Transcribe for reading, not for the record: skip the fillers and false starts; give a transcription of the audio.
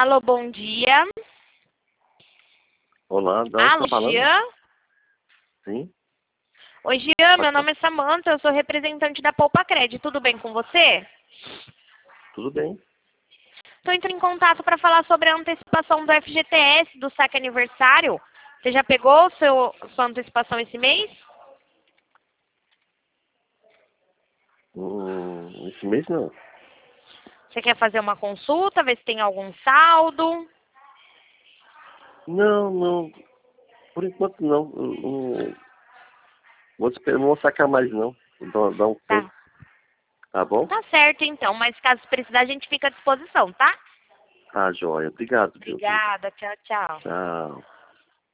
Alô, bom dia. Olá, de onde Alô, está falando? Jean? Sim, Oi, Jean, pode meu falar. nome é Samantha, eu sou representante da Poupa Cred. Tudo bem com você? Tudo bem. Estou entrando em contato para falar sobre a antecipação do FGTS, do saque aniversário. Você já pegou sua antecipação esse mês? Esse mês não. Você quer fazer uma consulta, ver se tem algum saldo? Não, não. Por enquanto não. Vou esperar, não vou sacar mais não. Dá um tempo, Tá. tá bom? Tá certo, então. Mas caso precisar, a gente fica à disposição, tá? Tá, joia. Obrigado, viu? Obrigada. Tchau, tchau. Tchau.